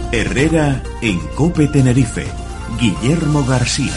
Herrera en COPE Tenerife. Guillermo García.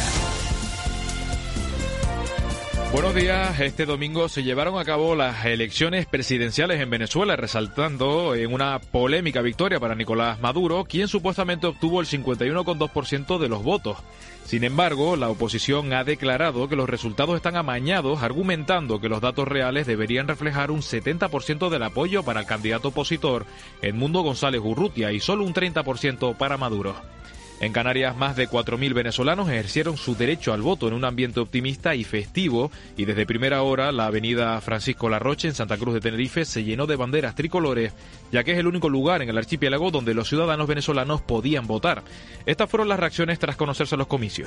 Buenos días. Este domingo se llevaron a cabo las elecciones presidenciales en Venezuela, resaltando en una polémica victoria para Nicolás Maduro, quien supuestamente obtuvo el 51,2% de los votos. Sin embargo, la oposición ha declarado que los resultados están amañados, argumentando que los datos reales deberían reflejar un 70% del apoyo para el candidato opositor, Edmundo González Urrutia, y solo un 30% para Maduro. En Canarias, más de 4.000 venezolanos ejercieron su derecho al voto en un ambiente optimista y festivo, y desde primera hora la avenida Francisco Larroche en Santa Cruz de Tenerife se llenó de banderas tricolores, ya que es el único lugar en el archipiélago donde los ciudadanos venezolanos podían votar. Estas fueron las reacciones tras conocerse los comicios.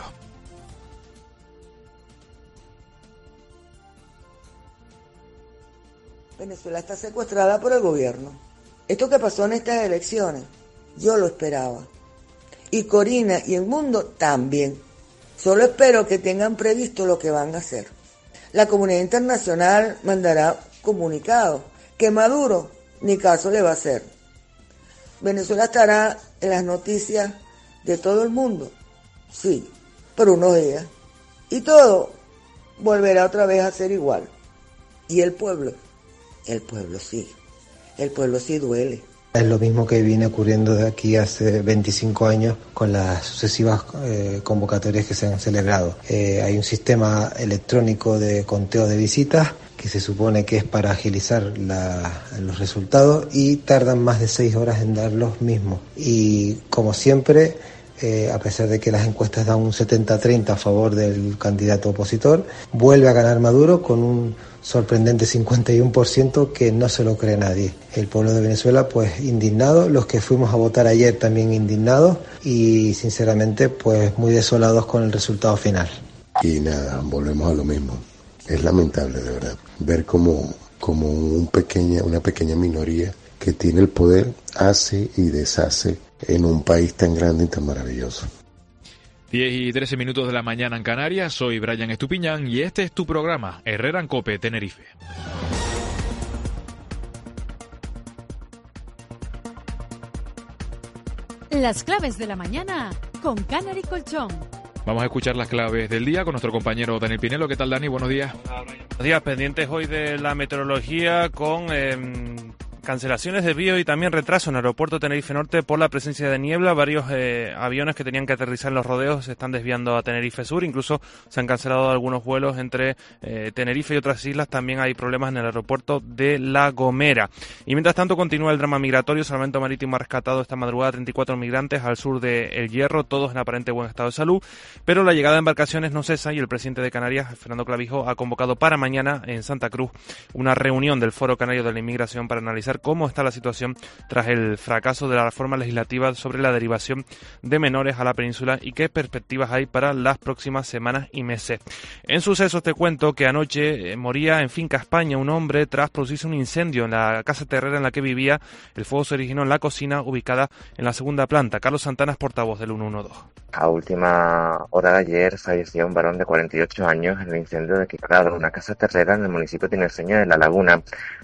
Venezuela está secuestrada por el gobierno. Esto que pasó en estas elecciones, yo lo esperaba. Y Corina y el mundo también. Solo espero que tengan previsto lo que van a hacer. La comunidad internacional mandará comunicados que Maduro ni caso le va a hacer. Venezuela estará en las noticias de todo el mundo, sí, por unos días. Y todo volverá otra vez a ser igual. Y el pueblo sí duele. Es lo mismo que viene ocurriendo de aquí hace 25 años con las sucesivas convocatorias que se han celebrado. Hay un sistema electrónico de conteo de visitas que se supone que es para agilizar los resultados y tardan más de 6 horas en dar los mismos. Y como siempre, a pesar de que las encuestas dan un 70-30 a favor del candidato opositor, vuelve a ganar Maduro con un sorprendente 51% que no se lo cree nadie. El pueblo de Venezuela pues indignado, los que fuimos a votar ayer también indignados y sinceramente pues muy desolados con el resultado final. Y nada, volvemos a lo mismo. Es lamentable de verdad ver como una pequeña minoría que tiene el poder hace y deshace en un país tan grande y tan maravilloso. 10 y 13 minutos de la mañana en Canarias, soy Brian Estupiñán y este es tu programa, Herrera en COPE Tenerife. Las claves de la mañana con Canary Colchón. Vamos a escuchar las claves del día con nuestro compañero Daniel Pinelo. ¿Qué tal, Dani? Buenos días. Buenos días, pendientes hoy de la meteorología con cancelaciones de envío y también retraso en el aeropuerto Tenerife Norte por la presencia de niebla. Varios aviones que tenían que aterrizar en los rodeos se están desviando a Tenerife Sur. Incluso se han cancelado algunos vuelos entre Tenerife y otras islas. También hay problemas en el aeropuerto de La Gomera. Y mientras tanto continúa el drama migratorio. Salvamento Marítimo ha rescatado esta madrugada 34 migrantes al sur de El Hierro, todos en aparente buen estado de salud. Pero la llegada de embarcaciones no cesa y el presidente de Canarias, Fernando Clavijo, ha convocado para mañana en Santa Cruz una reunión del Foro Canario de la Inmigración para analizar cómo está la situación tras el fracaso de la reforma legislativa sobre la derivación de menores a la península y qué perspectivas hay para las próximas semanas y meses. En sucesos te cuento que anoche moría en Finca España un hombre tras producirse un incendio en la casa terrera en la que vivía. El fuego se originó en la cocina ubicada en la segunda planta. Carlos Santana es portavoz del 112. A última hora de ayer falleció un varón de 48 años en el incendio declarado en una casa terrera en el municipio tinerfeño de La Laguna.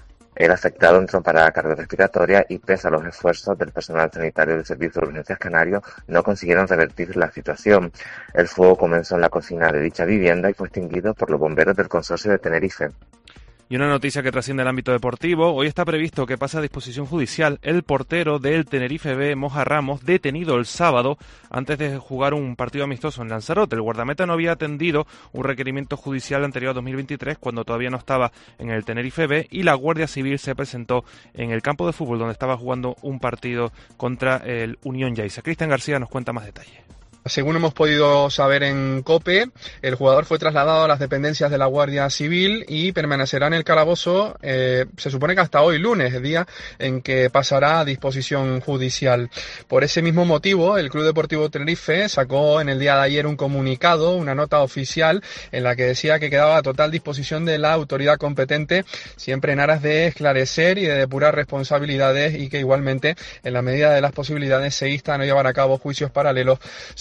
El afectado entró en parada cardiorrespiratoria y, pese a los esfuerzos del personal sanitario del Servicio de Urgencias Canario, no consiguieron revertir la situación. El fuego comenzó en la cocina de dicha vivienda y fue extinguido por los bomberos del Consorcio de Tenerife. Y una noticia que trasciende el ámbito deportivo. Hoy está previsto que pase a disposición judicial el portero del Tenerife B, Moja Ramos, detenido el sábado antes de jugar un partido amistoso en Lanzarote. El guardameta no había atendido un requerimiento judicial anterior a 2023, cuando todavía no estaba en el Tenerife B, y la Guardia Civil se presentó en el campo de fútbol donde estaba jugando un partido contra el Unión Yaiza. Cristian García nos cuenta más detalles. Según hemos podido saber en COPE, el jugador fue trasladado a las dependencias de la Guardia Civil y permanecerá en el calabozo, se supone que hasta hoy lunes, el día en que pasará a disposición judicial. Por ese mismo motivo, el Club Deportivo Tenerife sacó en el día de ayer un comunicado, una nota oficial, en la que decía que quedaba a total disposición de la autoridad competente, siempre en aras de esclarecer y de depurar responsabilidades, y que igualmente, en la medida de las posibilidades, se insta a no llevar a cabo juicios paralelos sobre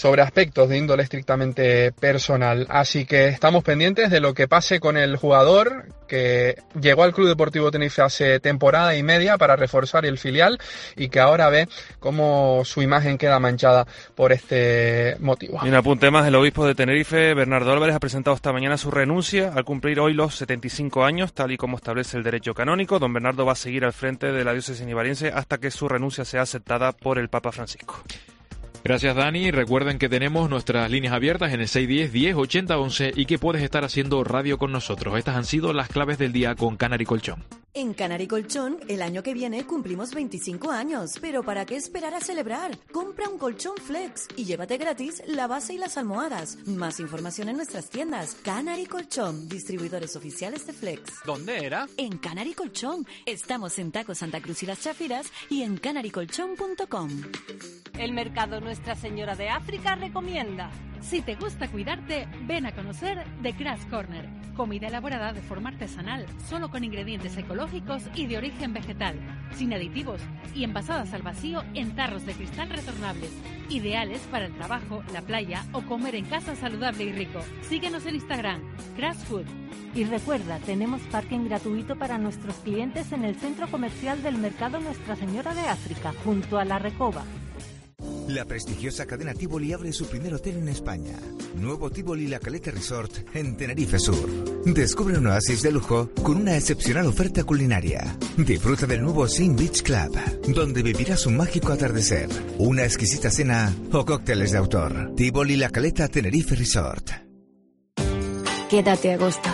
sobre aspectos de índole estrictamente personal. Así que estamos pendientes de lo que pase con el jugador que llegó al Club Deportivo Tenerife hace temporada y media para reforzar el filial y que ahora ve cómo su imagen queda manchada por este motivo. Y un apunte más, el obispo de Tenerife, Bernardo Álvarez, ha presentado esta mañana su renuncia al cumplir hoy los 75 años, tal y como establece el derecho canónico. Don Bernardo va a seguir al frente de la diócesis nivariense hasta que su renuncia sea aceptada por el Papa Francisco. Gracias, Dani. Recuerden que tenemos nuestras líneas abiertas en el 610-10-80-11 y que puedes estar haciendo radio con nosotros. Estas han sido las claves del día con Canary Colchón. En Canary Colchón, el año que viene cumplimos 25 años. ¿Pero para qué esperar a celebrar? Compra un colchón Flex y llévate gratis la base y las almohadas. Más información en nuestras tiendas. Canary Colchón, distribuidores oficiales de Flex. ¿Dónde era? En Canary Colchón. Estamos en Taco Santa Cruz y Las Chafiras y en canarycolchón.com. El mercado Nuestra Señora de África recomienda. Si te gusta cuidarte, ven a conocer The Grass Corner. Comida elaborada de forma artesanal, solo con ingredientes ecológicos y de origen vegetal, sin aditivos y envasadas al vacío en tarros de cristal retornables. Ideales para el trabajo, la playa o comer en casa saludable y rico. Síguenos en Instagram, Grass Food. Y recuerda, tenemos parking gratuito para nuestros clientes en el centro comercial del mercado Nuestra Señora de África, junto a La Recoba. La prestigiosa cadena Tivoli abre su primer hotel en España. Nuevo Tivoli La Caleta Resort en Tenerife Sur. Descubre un oasis de lujo con una excepcional oferta culinaria. Disfruta del nuevo Sin Beach Club, donde vivirás un mágico atardecer, una exquisita cena o cócteles de autor. Tivoli La Caleta Tenerife Resort. Quédate a gusto.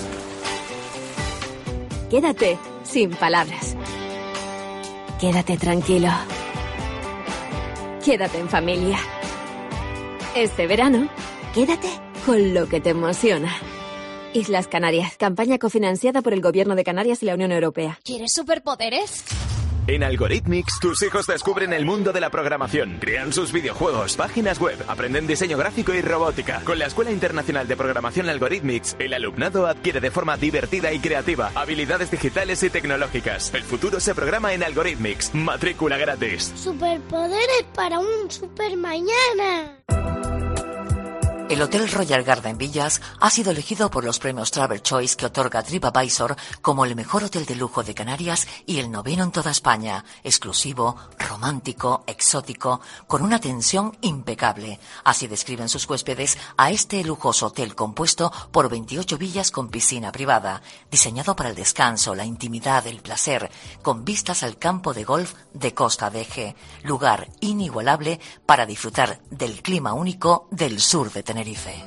Quédate sin palabras. Quédate tranquilo. Quédate en familia. Este verano, quédate con lo que te emociona. Islas Canarias, campaña cofinanciada por el Gobierno de Canarias y la Unión Europea. ¿Quieres superpoderes? En Algorithmics, tus hijos descubren el mundo de la programación, crean sus videojuegos, páginas web, aprenden diseño gráfico y robótica. Con la Escuela Internacional de Programación Algorithmics, el alumnado adquiere de forma divertida y creativa habilidades digitales y tecnológicas. El futuro se programa en Algorithmics. Matrícula gratis. Superpoderes para un super mañana. El Hotel Royal Garden Villas ha sido elegido por los premios Travel Choice que otorga TripAdvisor como el mejor hotel de lujo de Canarias y el 9º en toda España. Exclusivo, romántico, exótico, con una atención impecable. Así describen sus huéspedes a este lujoso hotel compuesto por 28 villas con piscina privada, diseñado para el descanso, la intimidad, el placer, con vistas al campo de golf de Costa de Eje. Lugar inigualable para disfrutar del clima único del sur de Tenerife.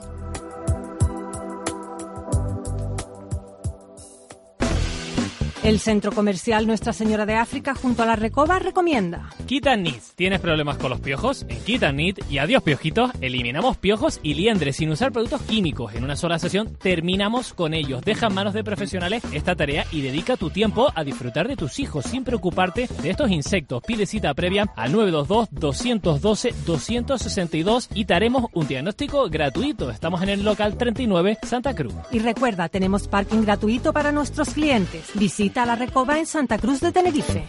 El centro comercial Nuestra Señora de África junto a La Recoba recomienda. Kit & Knit. ¿Tienes problemas con los piojos? En Kit & Knit y adiós piojitos, eliminamos piojos y liendres sin usar productos químicos. En una sola sesión terminamos con ellos. Deja en manos de profesionales esta tarea y dedica tu tiempo a disfrutar de tus hijos sin preocuparte de estos insectos. Pide cita previa al 922-212-262 y te haremos un diagnóstico gratuito. Estamos en el local 39 Santa Cruz. Y recuerda, tenemos parking gratuito para nuestros clientes. Visita La Recoba en Santa Cruz de Tenerife.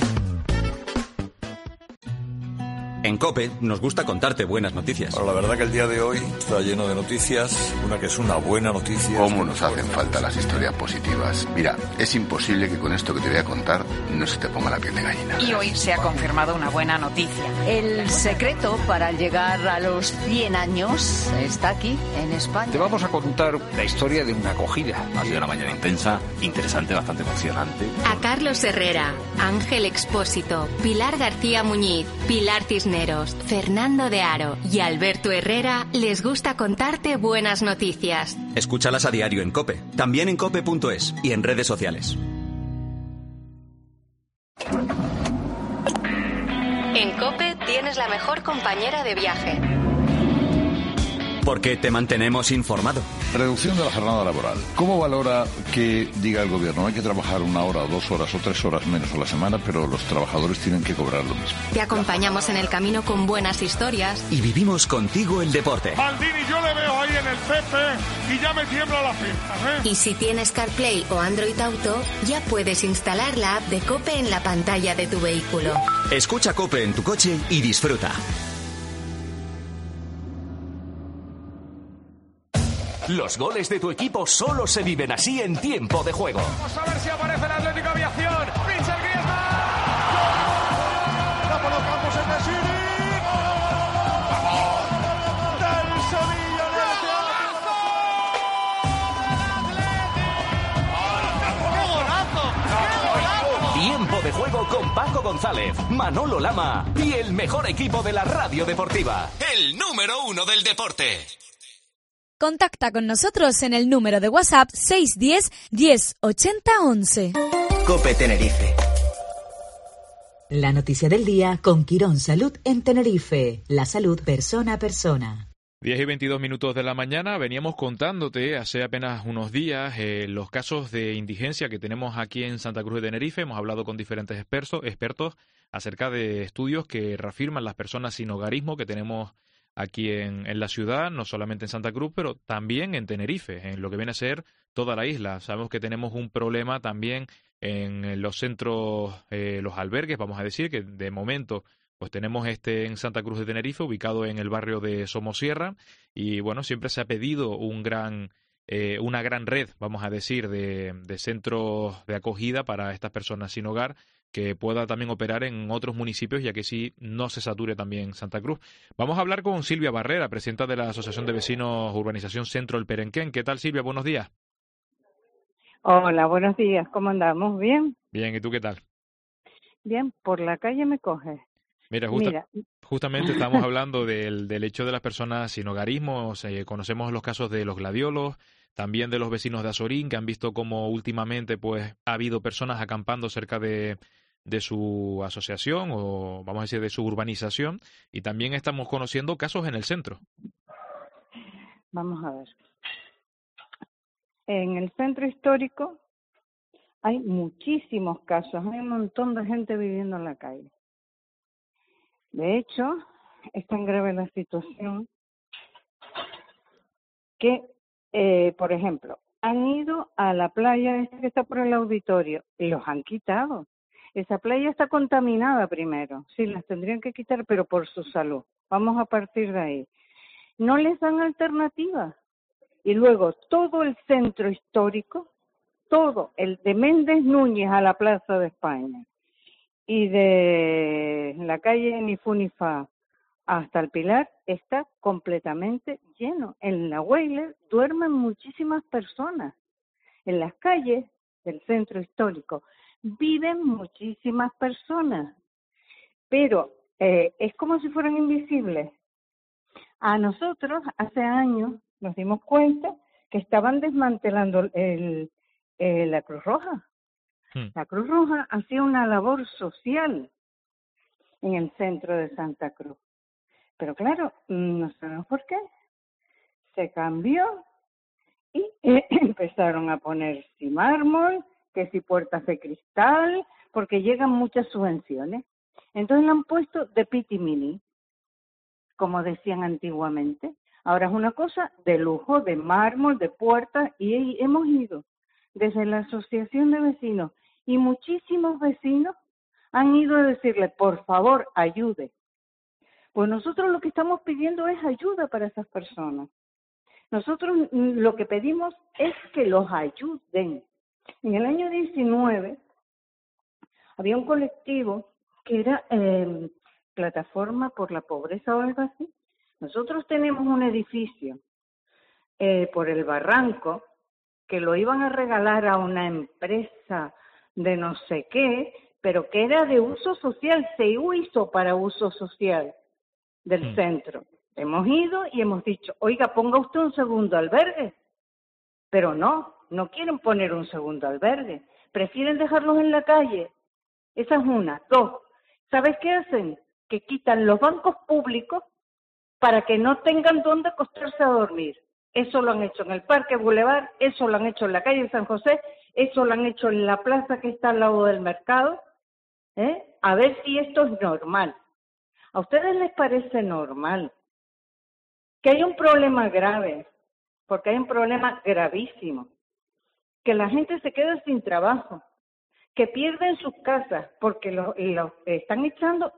En COPE nos gusta contarte buenas noticias. Bueno, la verdad que el día de hoy está lleno de noticias, una que es una buena noticia. ¿Cómo nos hacen falta las historias positivas? Mira, es imposible que con esto que te voy a contar no se te ponga la piel de gallina. Y hoy se ha confirmado una buena noticia. El secreto para llegar a los 100 años está aquí, en España. Te vamos a contar la historia de una acogida. Ha sido una mañana intensa, interesante, bastante emocionante. A Carlos Herrera, Ángel Expósito, Pilar García Muñiz, Pilar Cisneros, Fernando de Aro y Alberto Herrera les gusta contarte buenas noticias. Escúchalas a diario en COPE, también en cope.es y en redes sociales. En COPE tienes la mejor compañera de viaje. Porque te mantenemos informado. Reducción de la jornada laboral. ¿Cómo valora que diga el gobierno hay que trabajar 1 hora, 2 horas o 3 horas menos a la semana, pero los trabajadores tienen que cobrar lo mismo? Te acompañamos en el camino con buenas historias. Y vivimos contigo el deporte. Maldini, yo le veo ahí en el Pepe y ya me tiembla la pierna, Y si tienes CarPlay o Android Auto, ya puedes instalar la app de COPE en la pantalla de tu vehículo. Escucha COPE en tu coche y disfruta. Los goles de tu equipo solo se viven así en Tiempo de Juego. Vamos a ver si aparece el Atlético Aviación. Pincha el Griezmann. La colocamos en el City. Del Sevilla. Tiempo de Juego con Paco González, Manolo Lama y el mejor equipo de la radio deportiva. El número 1 del deporte. Contacta con nosotros en el número de WhatsApp 610 10 80 11. COPE Tenerife. La noticia del día con Quirón Salud en Tenerife. La salud persona a persona. 10 y 22 minutos de la mañana, veníamos contándote hace apenas unos días los casos de indigencia que tenemos aquí en Santa Cruz de Tenerife. Hemos hablado con diferentes expertos acerca de estudios que reafirman las personas sin hogarismo que tenemos aquí en la ciudad, no solamente en Santa Cruz, pero también en Tenerife, en lo que viene a ser toda la isla. Sabemos que tenemos un problema también en los centros, los albergues, vamos a decir, que de momento pues tenemos en Santa Cruz de Tenerife, ubicado en el barrio de Somosierra, y bueno, siempre se ha pedido una gran red, vamos a decir, de centros de acogida para estas personas sin hogar, que pueda también operar en otros municipios, ya que sí no se sature también Santa Cruz. Vamos a hablar con Silvia Barrera, presidenta de la Asociación de Vecinos Urbanización Centro El Perenquén. ¿Qué tal, Silvia? Buenos días. Hola, buenos días. ¿Cómo andamos? ¿Bien? Bien, ¿y tú qué tal? Bien, por la calle me coges. Mira, justamente estamos hablando del hecho de las personas sin hogarismo. Conocemos los casos de los gladiolos, también de los vecinos de Azorín, que han visto cómo últimamente pues ha habido personas acampando cerca de su asociación, o vamos a decir de su urbanización, y también estamos conociendo casos en el centro. Vamos a ver. En el centro histórico hay muchísimos casos, hay un montón de gente viviendo en la calle. De hecho, es tan grave la situación que, por ejemplo, han ido a la playa que está por el auditorio y los han quitado. Esa playa está contaminada primero, sí, las tendrían que quitar, pero por su salud. Vamos a partir de ahí. No les dan alternativas. Y luego todo el centro histórico, todo, el de Méndez Núñez a la Plaza de España, y de la calle Ni Fu Ni Fa hasta el Pilar está completamente lleno. En la Weyler duermen muchísimas personas. En las calles del centro histórico viven muchísimas personas, pero es como si fueran invisibles. A nosotros hace años nos dimos cuenta que estaban desmantelando la Cruz Roja. La Cruz Roja hacía una labor social en el centro de Santa Cruz. Pero claro, no sabemos por qué. Se cambió y empezaron a poner si mármol, que si puertas de cristal, porque llegan muchas subvenciones. Entonces le han puesto de piti mini, como decían antiguamente. Ahora es una cosa de lujo, de mármol, de puertas, y hemos ido desde la asociación de vecinos, y muchísimos vecinos han ido a decirle, por favor, ayude. Pues nosotros lo que estamos pidiendo es ayuda para esas personas. Nosotros lo que pedimos es que los ayuden. En el año 19 había un colectivo que era Plataforma por la Pobreza o algo así. Nosotros tenemos un edificio por el Barranco que lo iban a regalar a una empresa de no sé qué, pero que era de uso social, se hizo para uso social del centro. Hemos ido y hemos dicho, oiga, ponga usted un segundo albergue, pero no quieren poner un segundo albergue, prefieren dejarlos en la calle. Esa es una. Dos, ¿sabes qué hacen? Que quitan los bancos públicos para que no tengan dónde acostarse a dormir. Eso lo han hecho en el Parque Boulevard, eso lo han hecho en la calle de San José, eso lo han hecho en la plaza que está al lado del mercado. A ver si esto es normal. ¿A ustedes les parece normal que hay un problema grave? Porque hay un problema gravísimo. Que la gente se queda sin trabajo, que pierden sus casas porque los están echando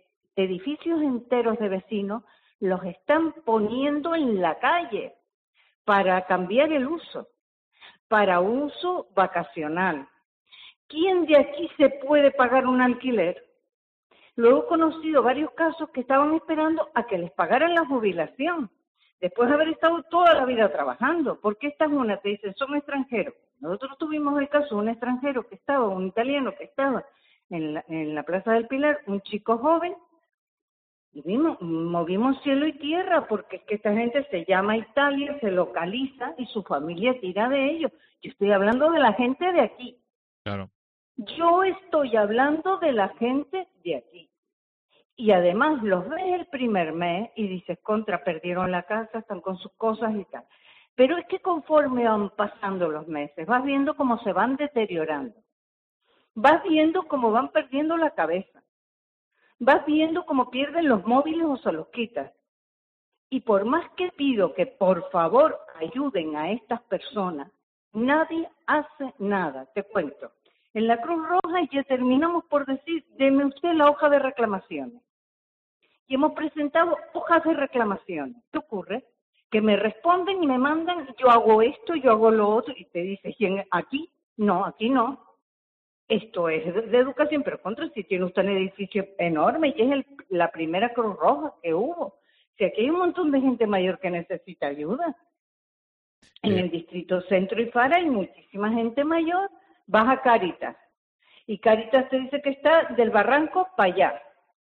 edificios enteros de vecinos, los están poniendo en la calle. para cambiar el uso, para uso vacacional. ¿Quién de aquí se puede pagar un alquiler? Luego he conocido varios casos que estaban esperando a que les pagaran la jubilación, después de haber estado toda la vida trabajando. Porque esta es una, te dicen, son extranjeros. Nosotros tuvimos el caso de un extranjero que estaba, un italiano que estaba en la Plaza del Pilar, un chico joven, y movimos cielo y tierra, porque es que esta gente se llama Italia, se localiza y su familia tira de ellos. Yo estoy hablando de la gente de aquí. Claro. Yo estoy hablando de la gente de aquí. Y además los ves el primer mes y dices, perdieron la casa, están con sus cosas y tal. Pero es que conforme van pasando los meses, vas viendo cómo se van deteriorando. Vas viendo cómo van perdiendo la cabeza. Vas viendo cómo pierden los móviles o se los quitan. Y por más que pido que por favor ayuden a estas personas, nadie hace nada. Te cuento. En la Cruz Roja ya terminamos por decir, deme usted la hoja de reclamaciones. Y hemos presentado hojas de reclamaciones. ¿Qué ocurre? Que me responden y me mandan, yo hago esto, yo hago lo otro, y te dices, aquí no. Esto es de educación, pero contra si tiene usted un edificio enorme y es la primera Cruz Roja que hubo. Si aquí hay un montón de gente mayor que necesita ayuda. En el distrito Centro y Fara hay muchísima gente mayor. Vas a Cáritas y Cáritas te dice que está del Barranco para allá.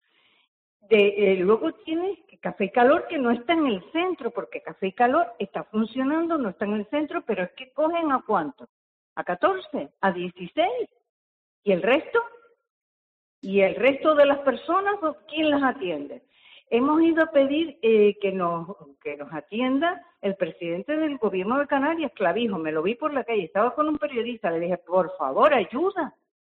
Luego tienes Café y Calor, que no está en el centro, porque Café y Calor está funcionando, no está en el centro, pero es que cogen ¿a cuánto? ¿A 14? ¿A 16? ¿Y el resto? ¿Y el resto de las personas, quién las atiende? Hemos ido a pedir que nos atienda el presidente del gobierno de Canarias, Clavijo. Me lo vi por la calle, estaba con un periodista, le dije, por favor, ayuda.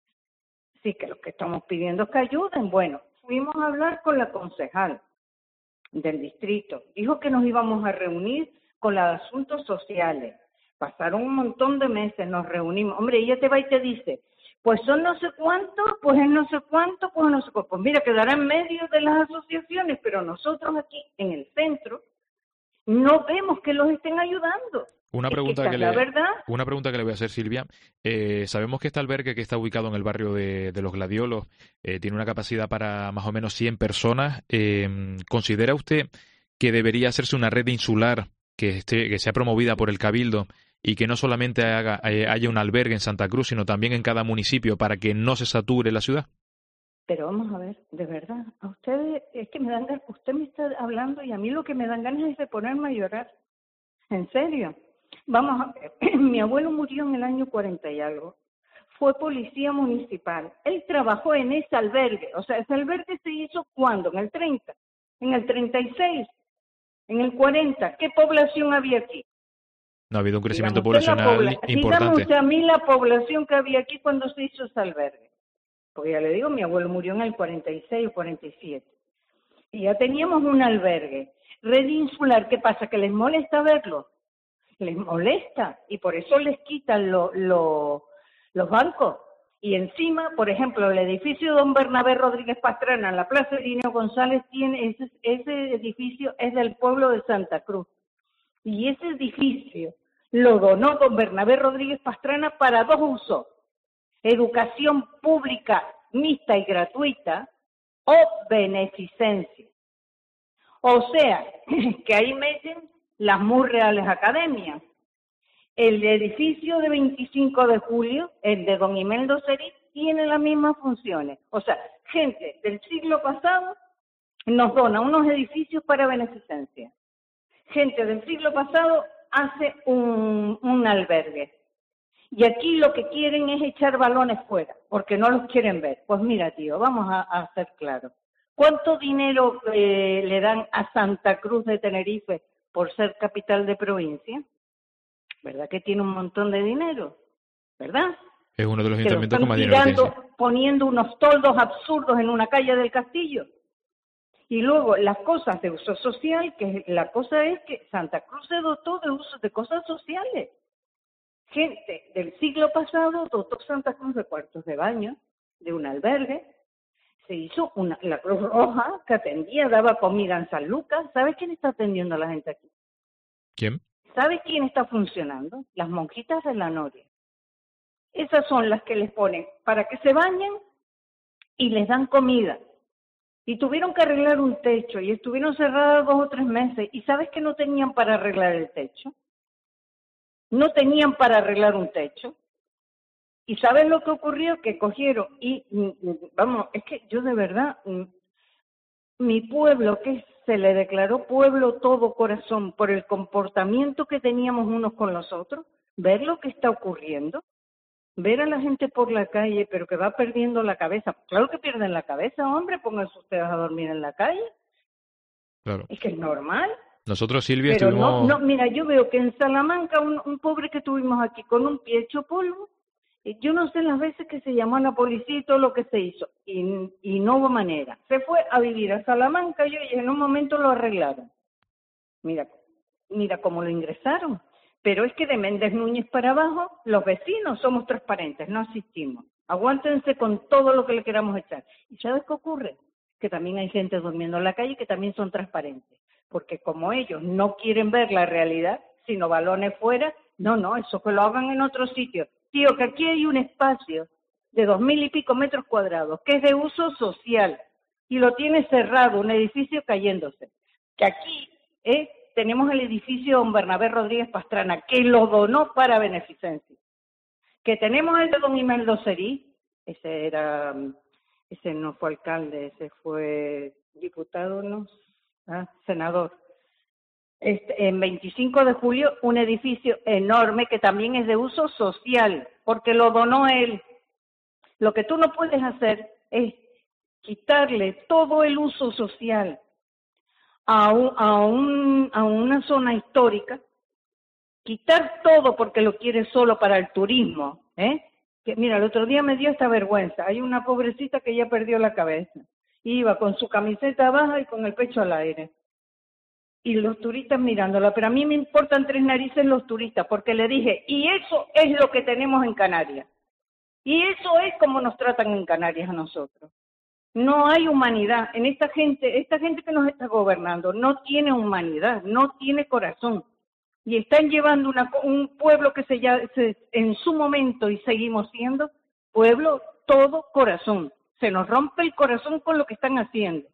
Sí, que lo que estamos pidiendo es que ayuden. Bueno, fuimos a hablar con la concejal del distrito. Dijo que nos íbamos a reunir con los asuntos sociales. Pasaron un montón de meses, nos reunimos. Hombre, ella te va y te dice, pues son no sé cuánto, pues es no sé cuánto, pues no sé cuánto. Pues mira, quedará en medio de las asociaciones, pero nosotros aquí en el centro no vemos que los estén ayudando. Una pregunta que le voy a hacer, Silvia. Sabemos que este albergue, que está ubicado en el barrio de Los Gladiolos, tiene una capacidad para más o menos 100 personas. ¿Considera usted que debería hacerse una red insular que sea promovida por el Cabildo y que no solamente haya un albergue en Santa Cruz, sino también en cada municipio para que no se sature la ciudad? Pero vamos a ver, de verdad, a ustedes, es que me dan ganas, usted me está hablando y a mí lo que me dan ganas es de ponerme a llorar. ¿En serio? Vamos a ver, mi abuelo murió en el año 40 y algo. Fue policía municipal. Él trabajó en ese albergue. O sea, ese albergue se hizo ¿cuándo? ¿En el 30? ¿En el 36? ¿En el 40? ¿Qué población había aquí? No ha habido un crecimiento poblacional importante. Dígame usted a mí la población que había aquí cuando se hizo ese albergue. Porque ya le digo, mi abuelo murió en el 46 o 47. Y ya teníamos un albergue. Red insular, ¿qué pasa? ¿Que les molesta verlo? Les molesta y por eso les quitan los bancos. Y encima, por ejemplo, el edificio de don Bernabé Rodríguez Pastrana en la Plaza Irineo González ese edificio es del pueblo de Santa Cruz. Y ese edificio lo donó don Bernabé Rodríguez Pastrana para dos usos: educación pública mixta y gratuita o beneficencia. O sea, que ahí meten las muy reales academias. El edificio de 25 de julio, el de don Imeldo Cerit, tiene las mismas funciones. O sea, gente del siglo pasado nos dona unos edificios para beneficencia. Gente del siglo pasado hace un albergue. Y aquí lo que quieren es echar balones fuera, porque no los quieren ver. Pues mira, tío, vamos a ser claros. ¿Cuánto dinero le dan a Santa Cruz de Tenerife por ser capital de provincia? ¿Verdad que tiene un montón de dinero? ¿Verdad? Es uno de los ayuntamientos con más dinero que tiene. Poniendo unos toldos absurdos en una calle del Castillo. Y luego las cosas de uso social, que la cosa es que Santa Cruz se dotó de uso de cosas sociales. Gente del siglo pasado dotó Santa Cruz de cuartos de baño, de un albergue. Se hizo la Cruz Roja que atendía, daba comida en San Lucas. ¿Sabes quién está atendiendo a la gente aquí? ¿Quién? ¿Sabe quién está funcionando? Las monjitas de la Noria. Esas son las que les ponen para que se bañen y les dan comida. Y tuvieron que arreglar un techo y estuvieron cerradas 2 o 3 meses. ¿Y sabes que no tenían para arreglar el techo? No tenían para arreglar un techo. ¿Y sabes lo que ocurrió? Que cogieron y, vamos, es que yo de verdad, mi pueblo, que se le declaró pueblo todo corazón por el comportamiento que teníamos unos con los otros, ver lo que está ocurriendo, ver a la gente por la calle, pero que va perdiendo la cabeza. Claro que pierden la cabeza, hombre, pónganse ustedes a dormir en la calle. Claro. Es que es normal. Nosotros, Silvia, pero estuvimos... no, mira, yo veo que en Salamanca un pobre que tuvimos aquí con un pie hecho polvo, yo no sé las veces que se llamó a la policía y todo lo que se hizo, y no hubo manera. Se fue a vivir a Salamanca y en un momento lo arreglaron. Mira cómo lo ingresaron. Pero es que de Méndez Núñez para abajo, los vecinos somos transparentes, no asistimos. Aguántense con todo lo que le queramos echar. ¿Y sabes qué ocurre? Que también hay gente durmiendo en la calle que también son transparentes. Porque como ellos no quieren ver la realidad, sino balones fuera, no, eso que lo hagan en otro sitio. Tío, que aquí hay un espacio de 2.000 y pico metros cuadrados, que es de uso social, y lo tiene cerrado, un edificio cayéndose. Que aquí tenemos el edificio don Bernabé Rodríguez Pastrana, que lo donó para beneficencia. Que tenemos el de don Imeldo Serí, ese no fue alcalde, ese fue diputado, ¿no? Senador. En 25 de julio, un edificio enorme que también es de uso social, porque lo donó él. Lo que tú no puedes hacer es quitarle todo el uso social a una zona histórica, quitar todo porque lo quiere solo para el turismo, Que mira, el otro día me dio esta vergüenza. Hay una pobrecita que ya perdió la cabeza. Iba con su camiseta baja y con el pecho al aire. Y los turistas mirándola, pero a mí me importan 3 narices los turistas, porque le dije, y eso es lo que tenemos en Canarias. Y eso es como nos tratan en Canarias a nosotros. No hay humanidad. En esta gente que nos está gobernando no tiene humanidad, no tiene corazón. Y están llevando un pueblo que en su momento, y seguimos siendo, pueblo todo corazón. Se nos rompe el corazón con lo que están haciendo.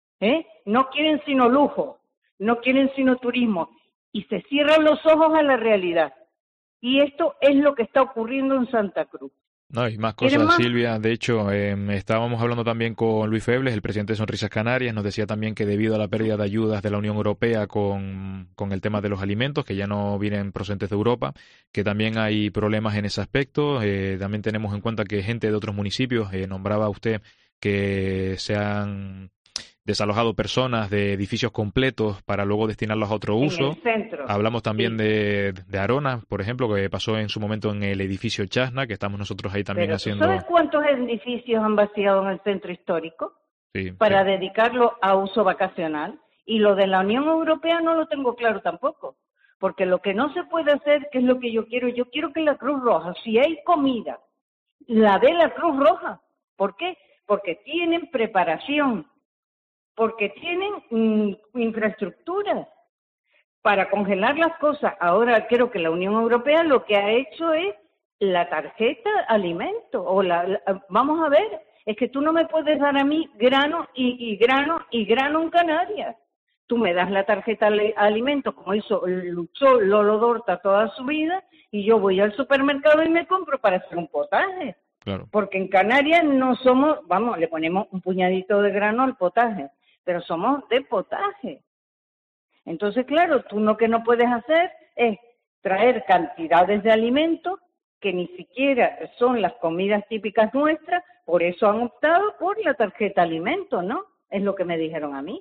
No quieren sino lujo, no quieren sino turismo. Y se cierran los ojos a la realidad. Y esto es lo que está ocurriendo en Santa Cruz. No, y más cosas, Silvia. De hecho, estábamos hablando también con Luis Febles, el presidente de Sonrisas Canarias. Nos decía también que debido a la pérdida de ayudas de la Unión Europea con el tema de los alimentos, que ya no vienen procedentes de Europa, que también hay problemas en ese aspecto. También tenemos en cuenta que gente de otros municipios, nombraba usted que se han desalojado personas de edificios completos para luego destinarlos a otro uso. En el centro. Hablamos también de Arona, por ejemplo, que pasó en su momento en el edificio Chasna, que estamos nosotros ahí también haciendo... ¿Sabes cuántos edificios han vaciado en el centro histórico? Sí, para dedicarlo a uso vacacional. Y lo de la Unión Europea no lo tengo claro tampoco. Porque lo que no se puede hacer, que es lo que yo quiero que la Cruz Roja, si hay comida, la dé la Cruz Roja. ¿Por qué? Porque tienen preparación, porque tienen infraestructura para congelar las cosas. Ahora creo que la Unión Europea lo que ha hecho es la tarjeta alimento. Vamos a ver, es que tú no me puedes dar a mí grano y grano en Canarias. Tú me das la tarjeta alimento, como luchó Lolo Dorta toda su vida, y yo voy al supermercado y me compro para hacer un potaje. Claro. Porque en Canarias no somos, le ponemos un puñadito de grano al potaje, pero somos de potaje. Entonces, claro, tú lo que no puedes hacer es traer cantidades de alimentos que ni siquiera son las comidas típicas nuestras, por eso han optado por la tarjeta alimento, ¿no? Es lo que me dijeron a mí.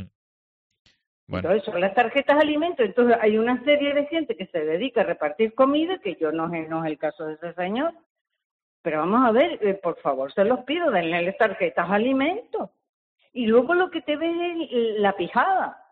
Bueno. Entonces, son las tarjetas alimentos. Entonces, hay una serie de gente que se dedica a repartir comida, que yo no es el caso de ese señor. Pero vamos a ver, por favor, se los pido, denle tarjetas alimentos. Y luego lo que te ves es la pijada.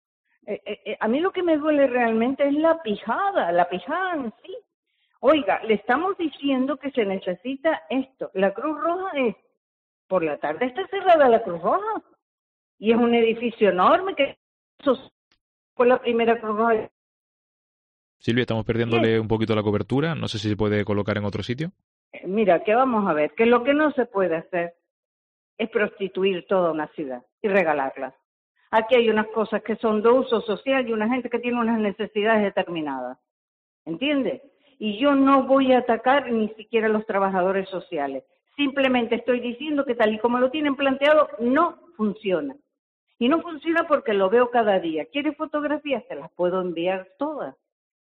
A mí lo que me duele realmente es la pijada en sí. Oiga, le estamos diciendo que se necesita esto. La Cruz Roja por la tarde está cerrada la Cruz Roja. Y es un edificio enorme que fue la primera Cruz Roja Silvia, estamos perdiéndole un poquito la cobertura. No sé si se puede colocar en otro sitio. Mira, que vamos a ver, que lo que no se puede hacer es prostituir toda una ciudad y regalarla. Aquí hay unas cosas que son de uso social y una gente que tiene unas necesidades determinadas. ¿Entiendes? Y yo no voy a atacar ni siquiera a los trabajadores sociales. Simplemente estoy diciendo que tal y como lo tienen planteado, no funciona. Y no funciona porque lo veo cada día. ¿Quiere fotografías? Se las puedo enviar todas.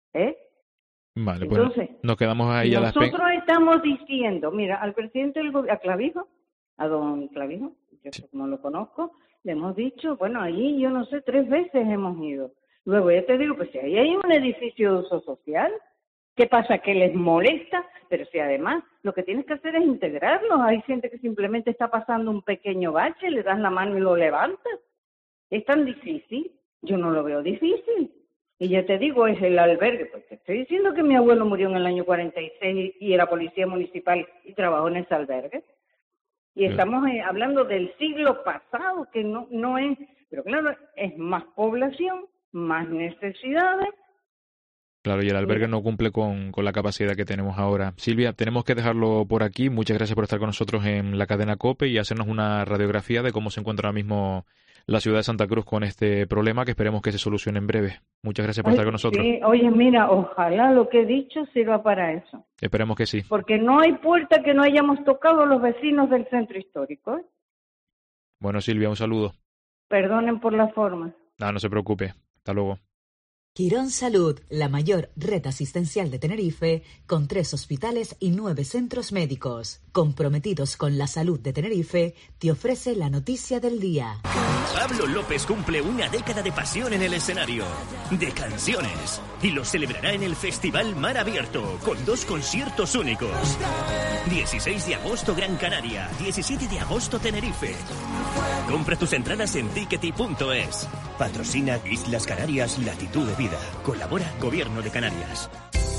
Vale, entonces, pues nos quedamos ahí a las nosotros estamos diciendo, mira, al presidente del gobierno, a Clavijo, a don Clavijo, yo como lo conozco, le hemos dicho, bueno, allí yo no sé, 3 veces hemos ido. Luego ya te digo, pues si ahí hay un edificio de uso social, ¿qué pasa? Que les molesta, pero si además lo que tienes que hacer es integrarlos. Hay gente que simplemente está pasando un pequeño bache, le das la mano y lo levantas. ¿Es tan difícil? Yo no lo veo difícil. Y ya te digo, es el albergue. Pues te estoy diciendo que mi abuelo murió en el año 46 y era policía municipal y trabajó en ese albergue. Y estamos hablando del siglo pasado, que no es... Pero claro, es más población, más necesidades. Claro, y el albergue no cumple con la capacidad que tenemos ahora. Silvia, tenemos que dejarlo por aquí. Muchas gracias por estar con nosotros en la cadena COPE y hacernos una radiografía de cómo se encuentra ahora mismo la ciudad de Santa Cruz con este problema, que esperemos que se solucione en breve. Muchas gracias por estar con nosotros. Sí. Oye, mira, ojalá lo que he dicho sirva para eso. Esperemos que sí. Porque no hay puerta que no hayamos tocado los vecinos del centro histórico. Bueno, Silvia, un saludo. Perdonen por la forma. No se preocupe. Hasta luego. Quirón Salud, la mayor red asistencial de Tenerife, con 3 hospitales y 9 centros médicos. Comprometidos con la salud de Tenerife, te ofrece la noticia del día. Pablo López cumple una década de pasión en el escenario, de canciones, y lo celebrará en el Festival Mar Abierto, con 2 conciertos únicos. 16 de agosto Gran Canaria, 17 de agosto Tenerife. Compra tus entradas en tickety.es. Patrocina Islas Canarias Latitud de Vida. Colabora Gobierno de Canarias.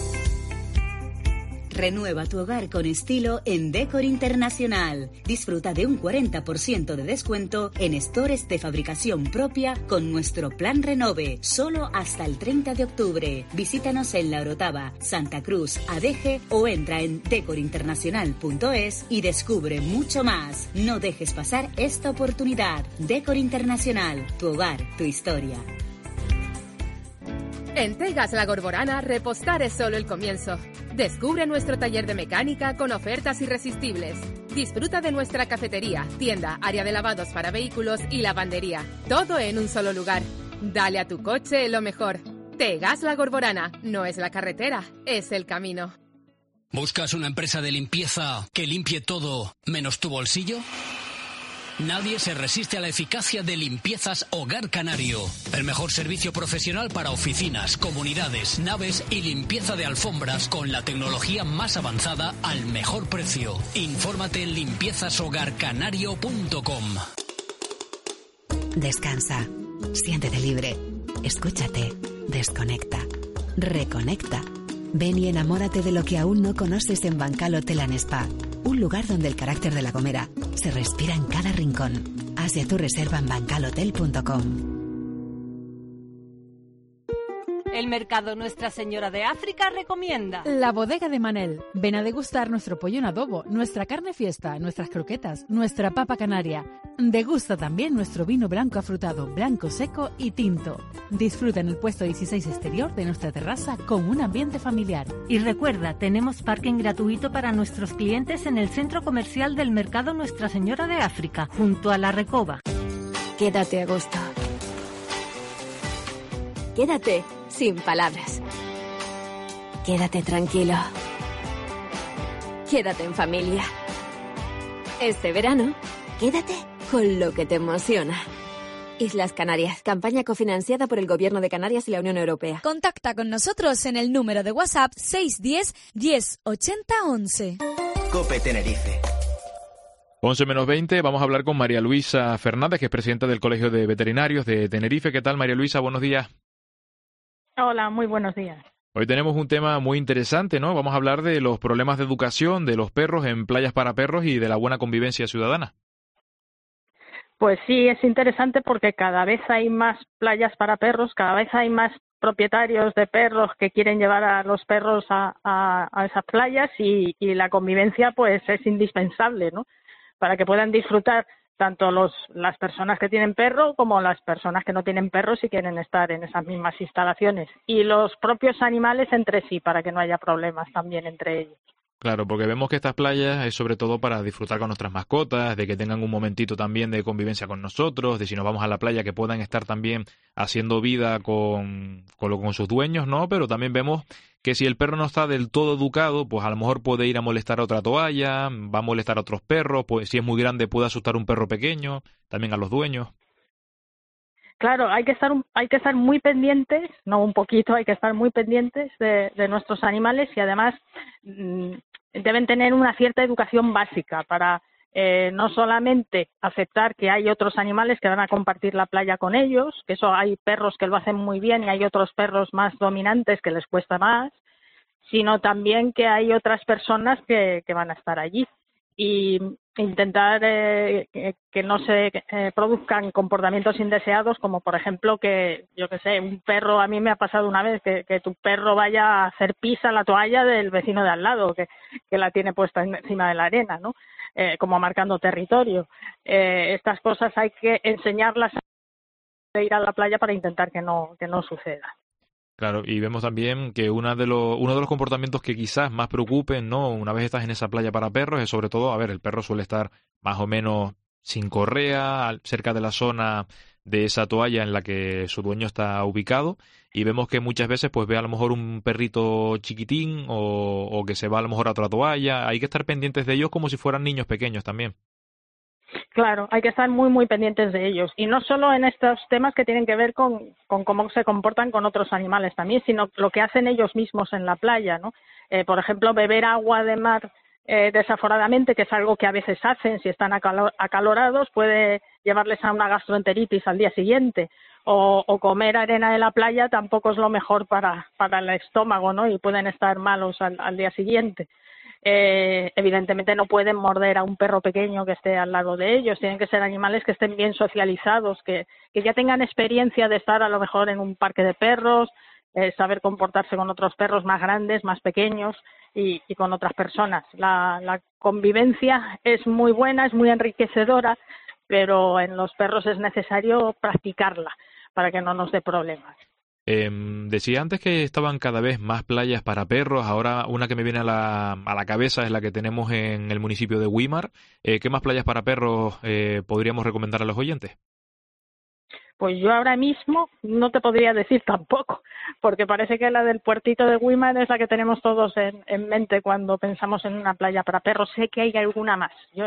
Renueva tu hogar con estilo en Decor Internacional. Disfruta de un 40% de descuento en stores de fabricación propia con nuestro plan Renove, solo hasta el 30 de octubre. Visítanos en La Orotava, Santa Cruz, Adeje o entra en decorinternacional.es y descubre mucho más. No dejes pasar esta oportunidad. Decor Internacional, tu hogar, tu historia. En Tegas La Gorborana, repostar es solo el comienzo. Descubre nuestro taller de mecánica con ofertas irresistibles. Disfruta de nuestra cafetería, tienda, área de lavados para vehículos y lavandería. Todo en un solo lugar. Dale a tu coche lo mejor. Tegas La Gorborana. No es la carretera, es el camino. ¿Buscas una empresa de limpieza que limpie todo menos tu bolsillo? Nadie se resiste a la eficacia de Limpiezas Hogar Canario. El mejor servicio profesional para oficinas, comunidades, naves y limpieza de alfombras con la tecnología más avanzada al mejor precio. Infórmate en limpiezashogarcanario.com. Descansa, siéntete libre, escúchate, desconecta, reconecta. Ven y enamórate de lo que aún no conoces en Bancal Hotel & Spa. Un lugar donde el carácter de La Gomera se respira en cada rincón. Haz ya tu reserva en bancalhotel.com. El mercado Nuestra Señora de África recomienda La Bodega de Manel. Ven a degustar nuestro pollo en adobo, nuestra carne fiesta, nuestras croquetas, nuestra papa canaria. Degusta también nuestro vino blanco afrutado, blanco seco y tinto. Disfruta en el puesto 16 exterior de nuestra terraza con un ambiente familiar. Y recuerda, tenemos parking gratuito para nuestros clientes en el centro comercial del mercado Nuestra Señora de África, junto a La Recoba. Quédate a gusto. Quédate sin palabras. Quédate tranquilo. Quédate en familia. Este verano, quédate con lo que te emociona. Islas Canarias, campaña cofinanciada por el Gobierno de Canarias y la Unión Europea. Contacta con nosotros en el número de WhatsApp 610 10 80 11. COPE Tenerife. 11 menos 20, vamos a hablar con María Luisa Fernández, que es presidenta del Colegio de Veterinarios de Tenerife. ¿Qué tal, María Luisa? Buenos días. Hola, muy buenos días. Hoy tenemos un tema muy interesante, ¿no? Vamos a hablar de los problemas de educación de los perros en playas para perros y de la buena convivencia ciudadana. Pues sí, es interesante porque cada vez hay más playas para perros, cada vez hay más propietarios de perros que quieren llevar a los perros a esas playas y la convivencia pues es indispensable, ¿no? Para que puedan disfrutar tanto las personas que tienen perro como las personas que no tienen perros y quieren estar en esas mismas instalaciones. Y los propios animales entre sí, para que no haya problemas también entre ellos. Claro, porque vemos que estas playas es sobre todo para disfrutar con nuestras mascotas, de que tengan un momentito también de convivencia con nosotros, de si nos vamos a la playa que puedan estar también haciendo vida con sus dueños, ¿no? Pero también vemos que si el perro no está del todo educado, pues a lo mejor puede ir a molestar a otra toalla, va a molestar a otros perros, pues si es muy grande puede asustar a un perro pequeño, también a los dueños. Claro, hay que estar muy pendientes, no un poquito, hay que estar muy pendientes de nuestros animales y además deben tener una cierta educación básica para no solamente aceptar que hay otros animales que van a compartir la playa con ellos, que eso hay perros que lo hacen muy bien y hay otros perros más dominantes que les cuesta más, sino también que hay otras personas que van a estar allí. Y intentar que no se produzcan comportamientos indeseados, como por ejemplo que, yo qué sé, un perro, a mí me ha pasado una vez que tu perro vaya a hacer pis a la toalla del vecino de al lado, que la tiene puesta encima de la arena, ¿no? Como marcando territorio. Estas cosas hay que enseñarlas de ir a la playa para intentar que no suceda. Claro, y vemos también que uno de los comportamientos que quizás más preocupen, ¿no? Una vez estás en esa playa para perros, es sobre todo, a ver, el perro suele estar más o menos sin correa, cerca de la zona de esa toalla en la que su dueño está ubicado, y vemos que muchas veces pues ve a lo mejor un perrito chiquitín o que se va a lo mejor a otra toalla. Hay que estar pendientes de ellos como si fueran niños pequeños también. Claro, hay que estar muy, muy pendientes de ellos. Y no solo en estos temas que tienen que ver con cómo se comportan con otros animales también, sino lo que hacen ellos mismos en la playa, ¿no? Por ejemplo, beber agua de mar desaforadamente, que es algo que a veces hacen si están acalorados, puede llevarles a una gastroenteritis al día siguiente. O comer arena de la playa tampoco es lo mejor para el estómago, ¿no? Y pueden estar malos al día siguiente. Evidentemente no pueden morder a un perro pequeño que esté al lado de ellos, tienen que ser animales que estén bien socializados, que ya tengan experiencia de estar a lo mejor en un parque de perros, saber comportarse con otros perros más grandes, más pequeños y con otras personas. La convivencia es muy buena, es muy enriquecedora, pero en los perros es necesario practicarla para que no nos dé problemas. Decía antes que estaban cada vez más playas para perros. Ahora una que me viene a la cabeza es la que tenemos en el municipio de Güímar. ¿Qué más playas para perros podríamos recomendar a los oyentes? Pues yo ahora mismo no te podría decir tampoco, porque parece que la del puertito de Güímar es la que tenemos todos en mente cuando pensamos en una playa para perros. Sé que hay alguna más. Yo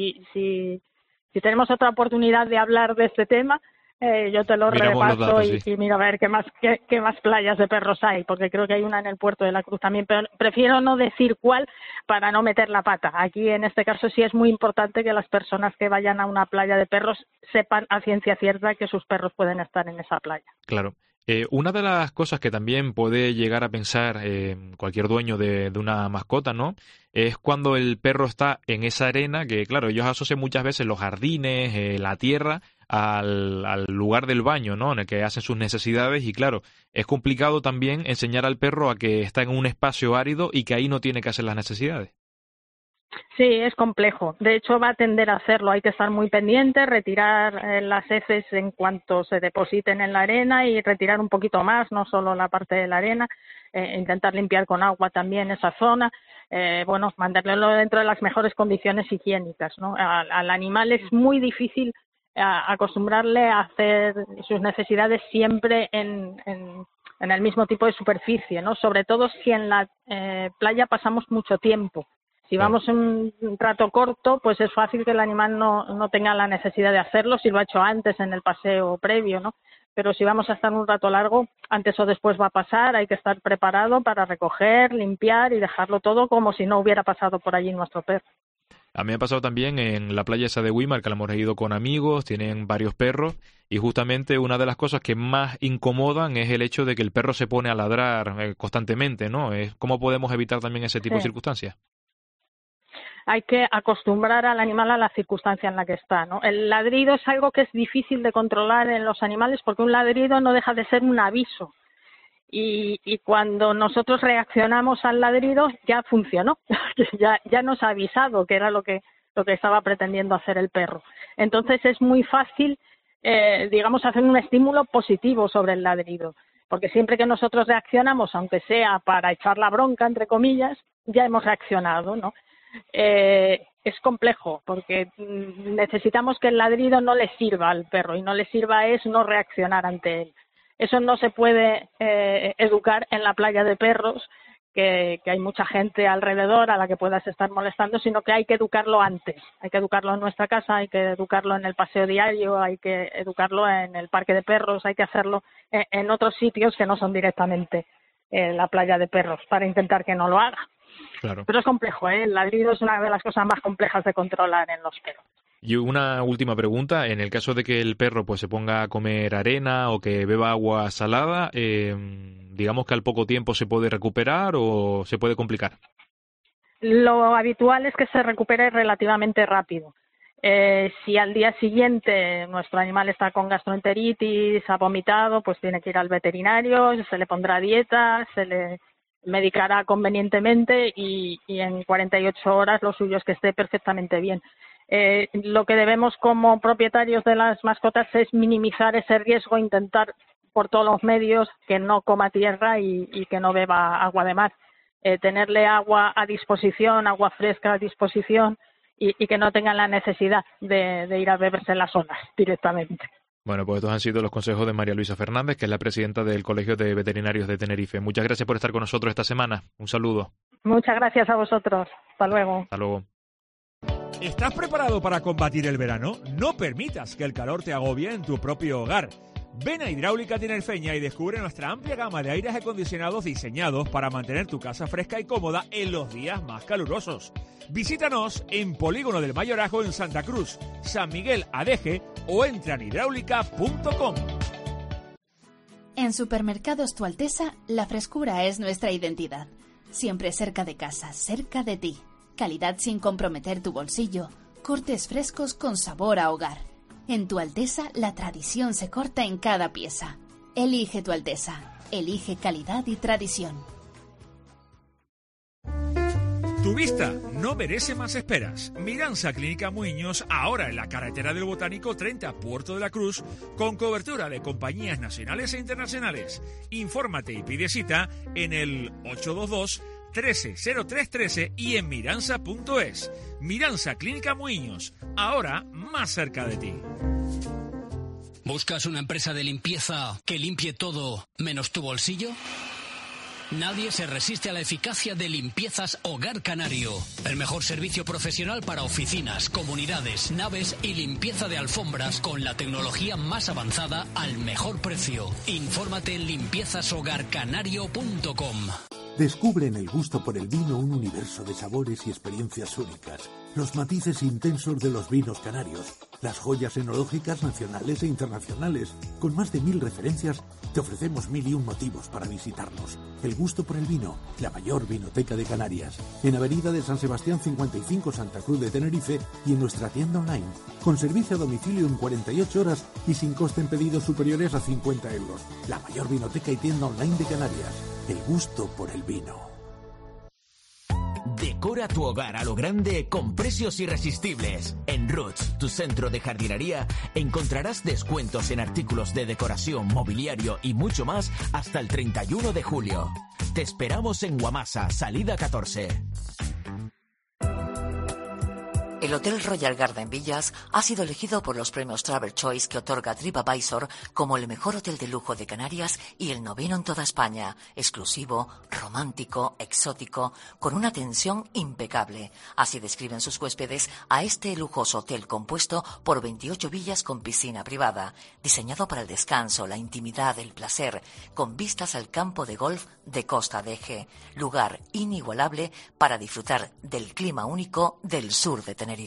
si tenemos otra oportunidad de hablar de este tema, yo te lo repaso datos, y miro a ver qué más playas de perros hay, porque creo que hay una en el Puerto de la Cruz también, pero prefiero no decir cuál para no meter la pata. Aquí en este caso sí es muy importante que las personas que vayan a una playa de perros sepan a ciencia cierta que sus perros pueden estar en esa playa. Claro. Una de las cosas que también puede llegar a pensar cualquier dueño de una mascota, ¿no? Es cuando el perro está en esa arena, que claro, ellos asocian muchas veces los jardines, la tierra, al lugar del baño, ¿no? En el que hacen sus necesidades y claro, es complicado también enseñar al perro a que está en un espacio árido y que ahí no tiene que hacer las necesidades. Sí, es complejo. De hecho, va a tender a hacerlo. Hay que estar muy pendiente, retirar las heces en cuanto se depositen en la arena y retirar un poquito más, no solo la parte de la arena, intentar limpiar con agua también esa zona. Mantenerlo dentro de las mejores condiciones higiénicas, ¿no? Al animal es muy difícil acostumbrarle a hacer sus necesidades siempre en el mismo tipo de superficie, ¿no? Sobre todo si en la playa pasamos mucho tiempo. Si vamos un rato corto, pues es fácil que el animal no tenga la necesidad de hacerlo si lo ha hecho antes en el paseo previo, ¿no? Pero si vamos a estar un rato largo, antes o después va a pasar, hay que estar preparado para recoger, limpiar y dejarlo todo como si no hubiera pasado por allí nuestro perro. A mí me ha pasado también en la playa esa de Güímar, que la hemos ido con amigos, tienen varios perros, y justamente una de las cosas que más incomodan es el hecho de que el perro se pone a ladrar constantemente, ¿no? ¿Cómo podemos evitar también ese tipo de circunstancias? Hay que acostumbrar al animal a la circunstancia en la que está, ¿no? El ladrido es algo que es difícil de controlar en los animales porque un ladrido no deja de ser un aviso. Y cuando nosotros reaccionamos al ladrido ya funcionó, ya nos ha avisado que era lo que estaba pretendiendo hacer el perro. Entonces es muy fácil, digamos, hacer un estímulo positivo sobre el ladrido, porque siempre que nosotros reaccionamos, aunque sea para echar la bronca, entre comillas, ya hemos reaccionado, ¿no? Es complejo, porque necesitamos que el ladrido no le sirva al perro, y no le sirva es no reaccionar ante él. Eso no se puede educar en la playa de perros, que hay mucha gente alrededor a la que puedas estar molestando, sino que hay que educarlo antes. Hay que educarlo en nuestra casa, hay que educarlo en el paseo diario, hay que educarlo en el parque de perros, hay que hacerlo en otros sitios que no son directamente la playa de perros, para intentar que no lo haga. Claro. Pero es complejo, ¿eh? El ladrido es una de las cosas más complejas de controlar en los perros. Y una última pregunta, en el caso de que el perro pues se ponga a comer arena o que beba agua salada, digamos que al poco tiempo se puede recuperar o se puede complicar. Lo habitual es que se recupere relativamente rápido. Si al día siguiente nuestro animal está con gastroenteritis, ha vomitado, pues tiene que ir al veterinario, se le pondrá dieta, se le medicará convenientemente y en 48 horas lo suyo es que esté perfectamente bien. Lo que debemos como propietarios de las mascotas es minimizar ese riesgo, intentar por todos los medios que no coma tierra y que no beba agua de mar. Tenerle agua a disposición, agua fresca a disposición y que no tengan la necesidad de ir a beberse las olas directamente. Bueno, pues estos han sido los consejos de María Luisa Fernández, que es la presidenta del Colegio de Veterinarios de Tenerife. Muchas gracias por estar con nosotros esta semana. Un saludo. Muchas gracias a vosotros. Hasta luego. Hasta luego. ¿Estás preparado para combatir el verano? No permitas que el calor te agobie en tu propio hogar. Ven a Hidráulica Tinerfeña y descubre nuestra amplia gama de aires acondicionados diseñados para mantener tu casa fresca y cómoda en los días más calurosos. Visítanos en Polígono del Mayorazgo en Santa Cruz, San Miguel Adeje o entra en hidráulica.com. En Supermercados Tu Alteza, la frescura es nuestra identidad. Siempre cerca de casa, cerca de ti. Calidad sin comprometer tu bolsillo. Cortes frescos con sabor a hogar. En Tu Alteza, la tradición se corta en cada pieza. Elige Tu Alteza. Elige calidad y tradición. Tu vista no merece más esperas. Miranza Clínica Muiños, ahora en la carretera del Botánico 30, Puerto de la Cruz, con cobertura de compañías nacionales e internacionales. Infórmate y pide cita en el 822-130313 y en miranza.es. Miranza Clínica Muiños, ahora más cerca de ti. ¿Buscas una empresa de limpieza que limpie todo menos tu bolsillo? Nadie se resiste a la eficacia de Limpiezas Hogar Canario. El mejor servicio profesional para oficinas, comunidades, naves y limpieza de alfombras con la tecnología más avanzada al mejor precio. Infórmate en limpiezashogarcanario.com. Descubre en el gusto por el vino un universo de sabores y experiencias únicas. Los matices intensos de los vinos canarios. Las joyas enológicas nacionales e internacionales. Con más de 1000 referencias, te ofrecemos 1001 motivos para visitarnos. El gusto por el vino, la mayor vinoteca de Canarias. En Avenida de San Sebastián 55, Santa Cruz de Tenerife y en nuestra tienda online. Con servicio a domicilio en 48 horas y sin coste en pedidos superiores a 50 euros. La mayor vinoteca y tienda online de Canarias. El gusto por el vino. Decora tu hogar a lo grande con precios irresistibles. En Roots, tu centro de jardinería, encontrarás descuentos en artículos de decoración, mobiliario y mucho más hasta el 31 de julio. Te esperamos en Guamasa, salida 14. El Hotel Royal Garden Villas ha sido elegido por los premios Travel Choice que otorga TripAdvisor como el mejor hotel de lujo de Canarias y el 9º en toda España. Exclusivo, romántico, exótico, con una atención impecable. Así describen sus huéspedes a este lujoso hotel compuesto por 28 villas con piscina privada, diseñado para el descanso, la intimidad, el placer, con vistas al campo de golf de Costa de Eje. Lugar inigualable para disfrutar del clima único del sur de Tenerife.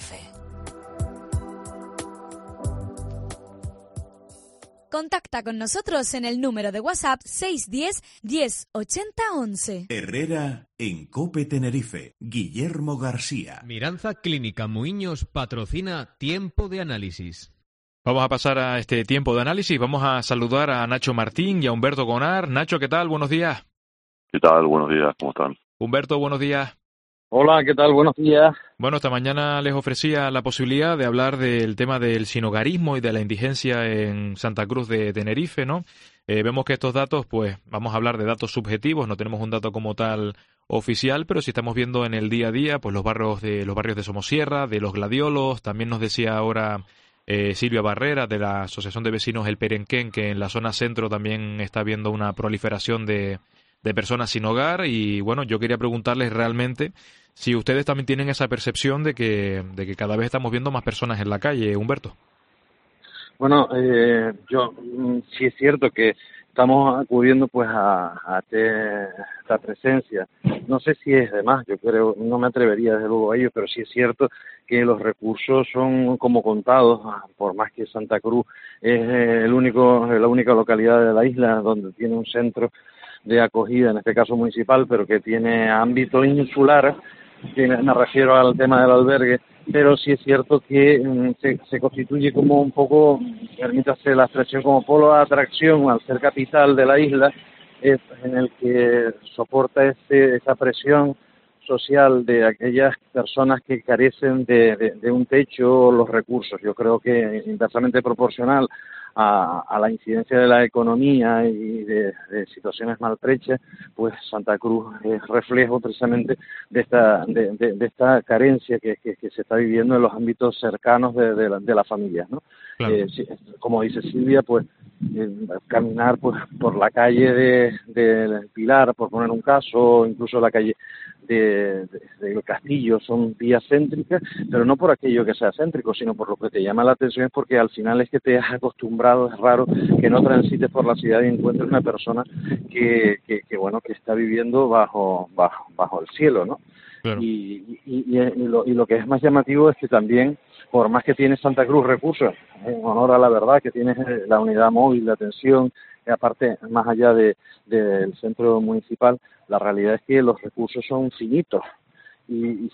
Contacta con nosotros en el número de WhatsApp 610 10 80 11. Herrera en COPE Tenerife. Guillermo García. Miranza Clínica Muiños patrocina Tiempo de Análisis. Vamos a pasar a este tiempo de análisis. Vamos a saludar a Nacho Martín y a Humberto Gonar. Nacho, ¿qué tal? Buenos días. ¿Qué tal? Buenos días, ¿cómo están? Humberto, buenos días. Hola, ¿qué tal? Buenos días. Bueno, esta mañana les ofrecía la posibilidad de hablar del tema del sinhogarismo y de la indigencia en Santa Cruz de Tenerife, ¿no? Vemos que estos datos, pues vamos a hablar de datos subjetivos, no tenemos un dato como tal oficial, pero si estamos viendo en el día a día, pues los barrios de Somosierra, de los Gladiolos, también nos decía ahora Silvia Barrera de la Asociación de Vecinos El Perenquén, que en la zona centro también está habiendo una proliferación de personas sin hogar. Y bueno, yo quería preguntarles realmente si ustedes también tienen esa percepción de que cada vez estamos viendo más personas en la calle, Humberto. Bueno, sí es cierto que estamos acudiendo pues a esta presencia. No sé si es de más, yo creo, no me atrevería desde luego a ello, pero sí es cierto que los recursos son como contados, por más que Santa Cruz es la única localidad de la isla donde tiene un centro de acogida, en este caso municipal, pero que tiene ámbito insular, me refiero al tema del albergue, pero sí es cierto que se constituye como un poco, permítase la expresión, como polo de atracción al ser capital de la isla, en el que soporta esa presión social de aquellas personas que carecen de un techo o los recursos. Yo creo que inversamente proporcional a la incidencia de la economía y de situaciones maltrechas, pues Santa Cruz es reflejo precisamente de esta carencia que se está viviendo en los ámbitos cercanos de las familias, ¿no? Claro. Como dice Silvia, pues caminar pues por la calle de Pilar, por poner un caso, o incluso la calle del Castillo, son vías céntricas, pero no por aquello que sea céntrico, sino por lo que te llama la atención, es porque al final es que te has acostumbrado, es raro que no transites por la ciudad y encuentres una persona que está viviendo bajo el cielo, ¿no? Claro. Y lo que es más llamativo es que también, por más que tiene Santa Cruz recursos, en honor a la verdad, que tiene la unidad móvil de atención, aparte, más allá del centro municipal, la realidad es que los recursos son finitos y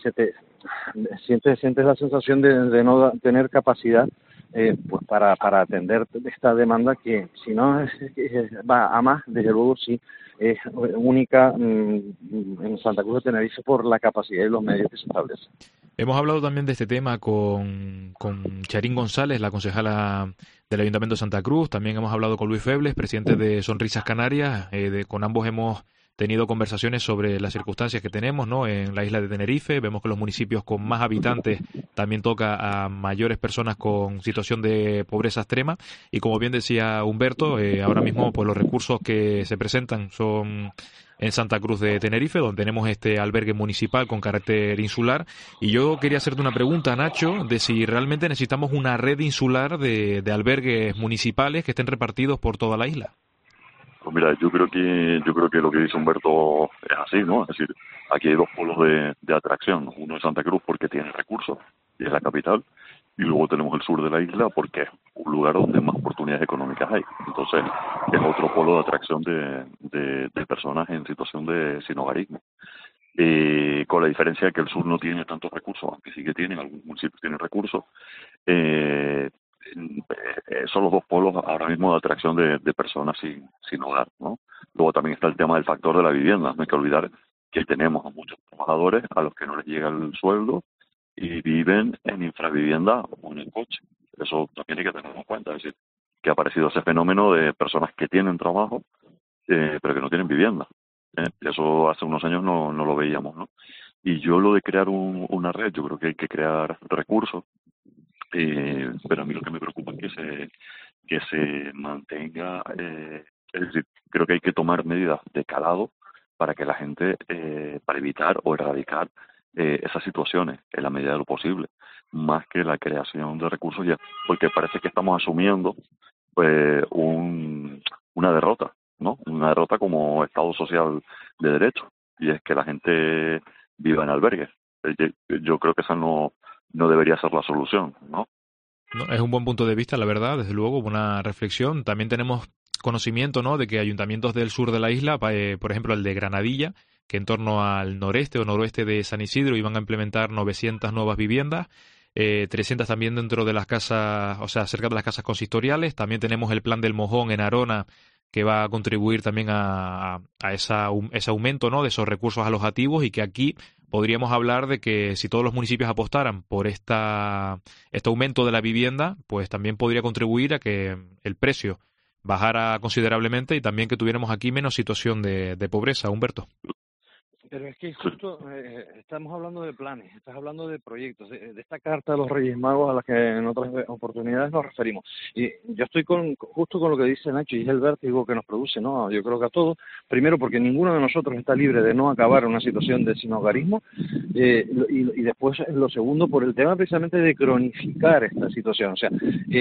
sientes la sensación de no tener capacidad pues para atender esta demanda que, si no va a más, desde luego sí es única en Santa Cruz de Tenerife por la capacidad y los medios que se establecen. Hemos hablado también de este tema con Charín González, la concejala del Ayuntamiento de Santa Cruz. También hemos hablado con Luis Febles, presidente de Sonrisas Canarias. Con ambos hemos tenido conversaciones sobre las circunstancias que tenemos, ¿no?, en la isla de Tenerife. Vemos que los municipios con más habitantes también toca a mayores personas con situación de pobreza extrema. Y como bien decía Humberto, ahora mismo pues los recursos que se presentan son en Santa Cruz de Tenerife, donde tenemos este albergue municipal con carácter insular. Y yo quería hacerte una pregunta, Nacho, de si realmente necesitamos una red insular de albergues municipales que estén repartidos por toda la isla. Pues mira, yo creo que lo que dice Humberto es así, ¿no? Es decir, aquí hay dos polos de atracción. Uno es Santa Cruz porque tiene recursos y es la capital, y luego tenemos el sur de la isla porque es un lugar donde más oportunidades económicas hay. Entonces, es otro polo de atracción de personas en situación de sinhogarismo. Con la diferencia de que el sur no tiene tantos recursos, aunque sí que tienen, algunos municipios tienen recursos. Son los dos polos ahora mismo de atracción de personas sin hogar, ¿no? Luego también está el tema del factor de la vivienda. No hay que olvidar que tenemos a muchos trabajadores a los que no les llega el sueldo y viven en infravivienda o en el coche. Eso también hay que tenerlo en cuenta. Es decir, que ha aparecido ese fenómeno de personas que tienen trabajo pero que no tienen vivienda. Eso hace unos años no lo veíamos, ¿no? Y yo lo de crear una red, yo creo que hay que crear recursos. Pero a mí lo que me preocupa es que se mantenga, es decir, creo que hay que tomar medidas de calado para que la gente, para evitar o erradicar esas situaciones en la medida de lo posible, más que la creación de recursos, ya, porque parece que estamos asumiendo una derrota, ¿no? Una derrota como Estado social de derecho, y es que la gente viva en albergues. Yo creo que esa no debería ser la solución, ¿no? No, es un buen punto de vista, la verdad, desde luego, una reflexión. También tenemos conocimiento, ¿no?, de que ayuntamientos del sur de la isla, por ejemplo el de Granadilla, que en torno al noreste o noroeste de San Isidro iban a implementar 900 nuevas viviendas. 300 también dentro de las casas, o sea, cerca de las casas consistoriales. También tenemos el plan del Mojón en Arona, que va a contribuir también a ese aumento, ¿no?, de esos recursos alojativos, y que aquí podríamos hablar de que si todos los municipios apostaran por este aumento de la vivienda, pues también podría contribuir a que el precio bajara considerablemente y también que tuviéramos aquí menos situación de pobreza. Humberto. Pero es que justo estamos hablando de planes, estás hablando de proyectos, de esta carta de los Reyes Magos a la que en otras oportunidades nos referimos. Y yo estoy justo con lo que dice Nacho, y es el vértigo que nos produce, ¿no? Yo creo que a todos, primero porque ninguno de nosotros está libre de no acabar en una situación de sinhogarismo, y después lo segundo por el tema precisamente de cronificar esta situación. O sea,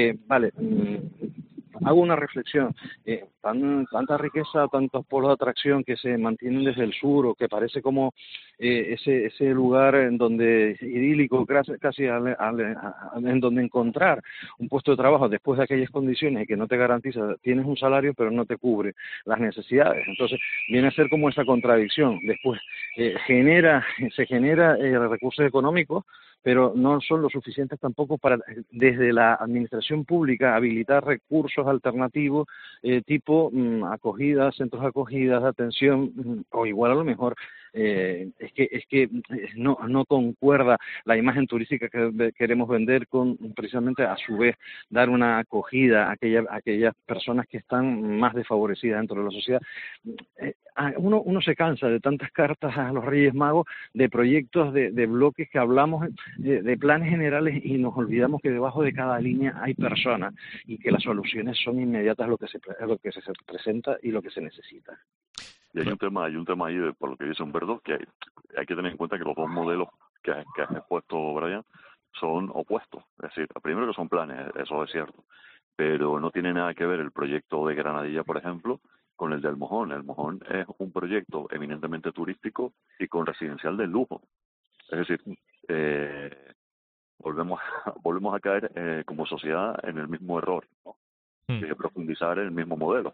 hago una reflexión, tanta riqueza, tantos polos de atracción que se mantienen desde el sur, o que parece como ese lugar en donde idílico, casi en donde encontrar un puesto de trabajo después de aquellas condiciones que no te garantiza, tienes un salario pero no te cubre las necesidades. Entonces viene a ser como esa contradicción. Después se genera recursos económicos, pero no son lo suficientes tampoco para, desde la administración pública, habilitar recursos alternativos tipo acogidas, centros de acogidas, de atención, o igual a lo mejor es que no concuerda la imagen turística que queremos vender con precisamente a su vez dar una acogida a aquellas personas que están más desfavorecidas dentro de la sociedad. Uno se cansa de tantas cartas a los Reyes Magos, de proyectos, de bloques que hablamos, de planes generales, y nos olvidamos que debajo de cada línea hay personas y que las soluciones son inmediatas a lo que se presenta y lo que se necesita. Y hay un tema ahí, por lo que dice Humberto, que hay que tener en cuenta que los dos modelos que has expuesto, Brian, son opuestos. Es decir, primero que son planes, eso es cierto, pero no tiene nada que ver el proyecto de Granadilla, por ejemplo, con el del Mojón. El Mojón es un proyecto eminentemente turístico y con residencial de lujo. Es decir, volvemos a caer como sociedad en el mismo error, ¿no? Hay que profundizar en el mismo modelo.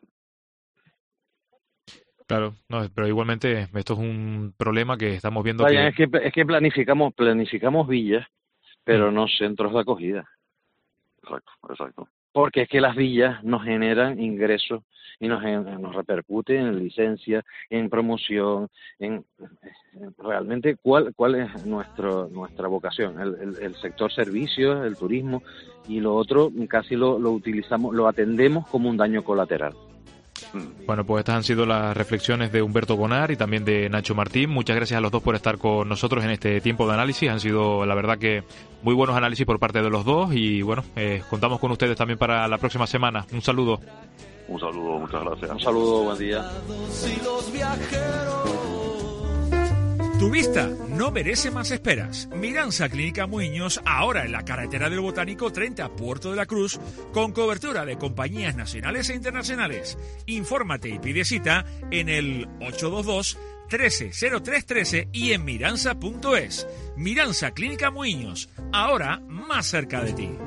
Claro, no, pero igualmente esto es un problema que estamos viendo. Es que planificamos villas, pero no centros de acogida. Exacto. Porque es que las villas nos generan ingresos y nos repercute en licencia, en promoción, en realmente cuál es nuestra vocación, el sector servicios, el turismo, y lo otro casi lo utilizamos, lo atendemos como un daño colateral. Bueno, pues estas han sido las reflexiones de Humberto Bonar y también de Nacho Martín. Muchas gracias a los dos por estar con nosotros en este tiempo de análisis. Han sido, la verdad, que muy buenos análisis por parte de los dos, y bueno, contamos con ustedes también para la próxima semana. Un saludo. Un saludo, muchas gracias. Un saludo, buen día. Tu vista no merece más esperas. Miranza Clínica Muiños, ahora en la carretera del Botánico 30, Puerto de la Cruz, con cobertura de compañías nacionales e internacionales. Infórmate y pide cita en el 822-130313 y en miranza.es. Miranza Clínica Muiños, ahora más cerca de ti.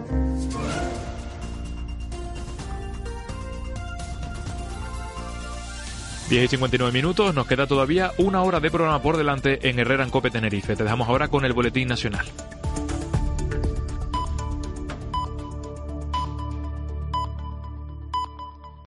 Diez y 59 minutos, nos queda todavía una hora de programa por delante en Herrera en Cope Tenerife. Te dejamos ahora con el Boletín Nacional.